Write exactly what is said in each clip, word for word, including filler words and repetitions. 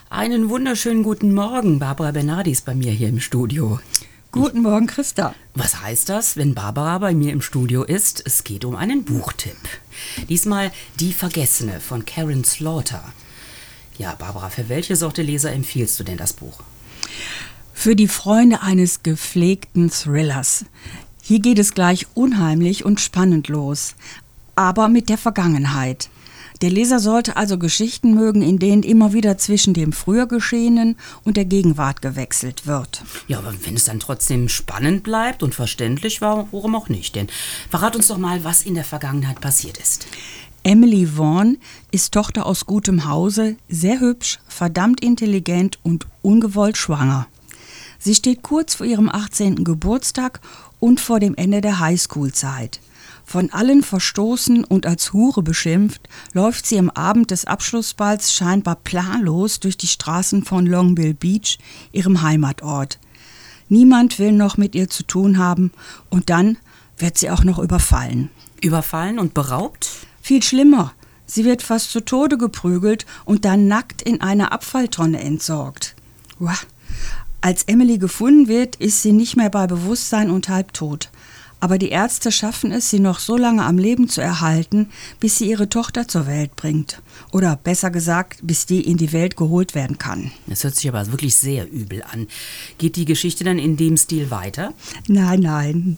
Einen wunderschönen guten Morgen. Barbara Bernardi ist bei mir hier im Studio. Guten Morgen, Christa. Was heißt das, wenn Barbara bei mir im Studio ist? Es geht um einen Buchtipp. Diesmal Die Vergessene von Karin Slaughter. Ja, Barbara, für welche Sorte Leser empfiehlst du denn das Buch? Für die Freunde eines gepflegten Thrillers. Hier geht es gleich unheimlich und spannend los, aber mit der Vergangenheit. Der Leser sollte also Geschichten mögen, in denen immer wieder zwischen dem früher Geschehenen und der Gegenwart gewechselt wird. Ja, aber wenn es dann trotzdem spannend bleibt und verständlich, warum auch nicht? Denn verrat uns doch mal, was in der Vergangenheit passiert ist. Emily Vaughn ist Tochter aus gutem Hause, sehr hübsch, verdammt intelligent und ungewollt schwanger. Sie steht kurz vor ihrem achtzehnten Geburtstag und vor dem Ende der Highschool-Zeit. Von allen verstoßen und als Hure beschimpft, läuft sie am Abend des Abschlussballs scheinbar planlos durch die Straßen von Long Beach, ihrem Heimatort. Niemand will noch mit ihr zu tun haben und dann wird sie auch noch überfallen. Überfallen und beraubt? Viel schlimmer. Sie wird fast zu Tode geprügelt und dann nackt in einer Abfalltonne entsorgt. Uah. Als Emily gefunden wird, ist sie nicht mehr bei Bewusstsein und halbtot. Aber die Ärzte schaffen es, sie noch so lange am Leben zu erhalten, bis sie ihre Tochter zur Welt bringt. Oder besser gesagt, bis die in die Welt geholt werden kann. Das hört sich aber wirklich sehr übel an. Geht die Geschichte dann in dem Stil weiter? Nein, nein.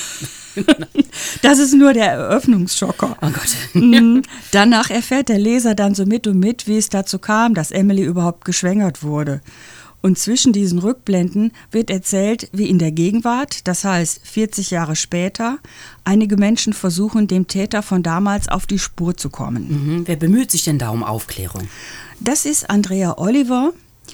Das ist nur der Eröffnungsschocker. Oh Gott. Danach erfährt der Leser dann so mit und mit, wie es dazu kam, dass Emily überhaupt geschwängert wurde. Und zwischen diesen Rückblenden wird erzählt, wie in der Gegenwart, das heißt vierzig Jahre später, einige Menschen versuchen, dem Täter von damals auf die Spur zu kommen. Mhm. Wer bemüht sich denn da um Aufklärung? Das ist Andrea Oliver,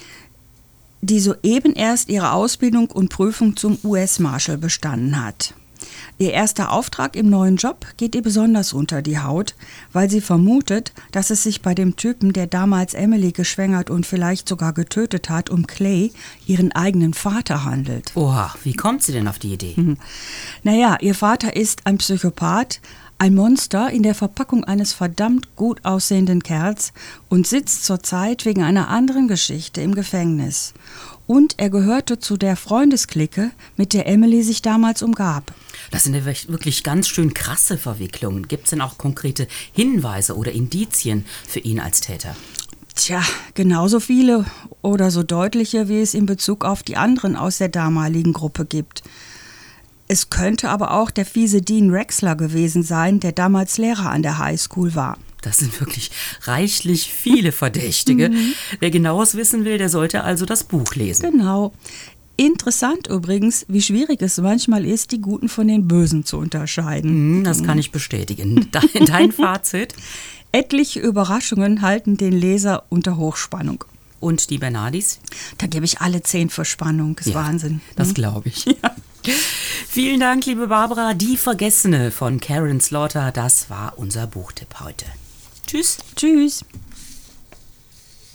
die soeben erst ihre Ausbildung und Prüfung zum U S-Marshal bestanden hat. Ihr erster Auftrag im neuen Job geht ihr besonders unter die Haut, weil sie vermutet, dass es sich bei dem Typen, der damals Emily geschwängert und vielleicht sogar getötet hat, um Clay, ihren eigenen Vater, handelt. Oha, wie kommt sie denn auf die Idee? Hm. Naja, ihr Vater ist ein Psychopath, ein Monster in der Verpackung eines verdammt gut aussehenden Kerls und sitzt zurzeit wegen einer anderen Geschichte im Gefängnis. Und er gehörte zu der Freundesklicke, mit der Emily sich damals umgab. Das sind ja wirklich ganz schön krasse Verwicklungen. Gibt es denn auch konkrete Hinweise oder Indizien für ihn als Täter? Tja, genauso viele oder so deutliche, wie es in Bezug auf die anderen aus der damaligen Gruppe gibt. Es könnte aber auch der fiese Dean Rexler gewesen sein, der damals Lehrer an der Highschool war. Das sind wirklich reichlich viele Verdächtige. Mhm. Wer Genaues wissen will, der sollte also das Buch lesen. Genau. Interessant übrigens, wie schwierig es manchmal ist, die Guten von den Bösen zu unterscheiden. Mhm, das kann ich bestätigen. Dein, dein Fazit? Etliche Überraschungen halten den Leser unter Hochspannung. Und die Bernardis? Da gebe ich alle zehn für Spannung. Das ist ja, Wahnsinn. Das glaube ich. Ja. Vielen Dank, liebe Barbara. Die Vergessene von Karin Slaughter, das war unser Buchtipp heute. Tschüss. Tschüss.